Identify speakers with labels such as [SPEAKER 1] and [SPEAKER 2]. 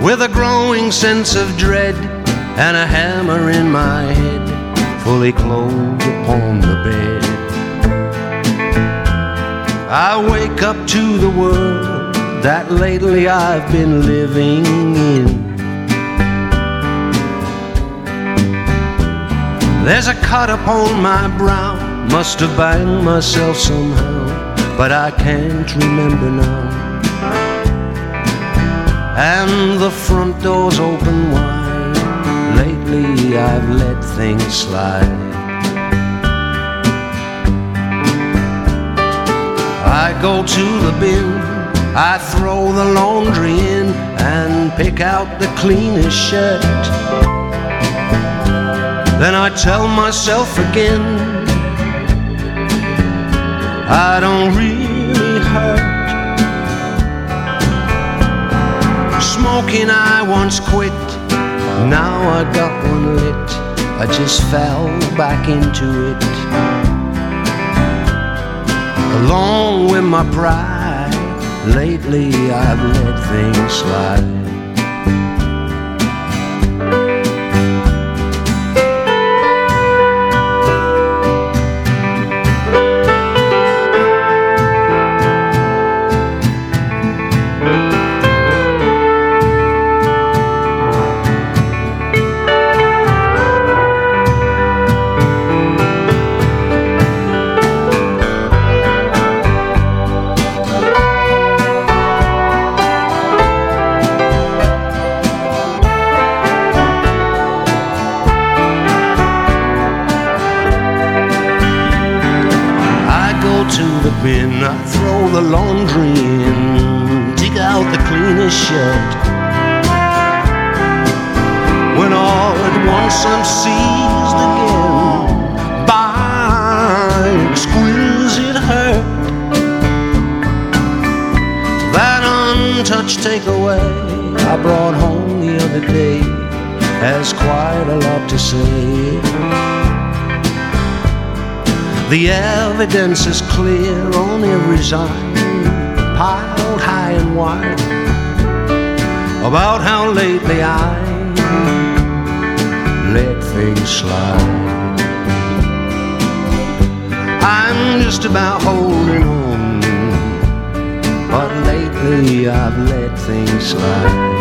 [SPEAKER 1] with a growing sense of dread and a hammer in my head, fully clothed upon the bed. I wake up to the world that lately I've been living in. There's a cut upon my brow, must have banged myself somehow, but I can't remember now. And the front door's open wide, lately I've let things slide. I go to the bin, I throw the laundry in and pick out the cleanest shirt. Then I tell myself again, I don't really hurt. Smoking I once quit, now I got one lit, I just fell back into it. Along with my pride, lately I've let things slide. I throw the laundry in, dig out the cleanest shirt. When all at once I'm seized again by exquisite hurt. That untouched takeaway I brought home the other day has quite a lot to say. The evidence is clear on every side, piled high and wide, about how lately I let things slide. I'm just about holding on, but lately I've let things slide.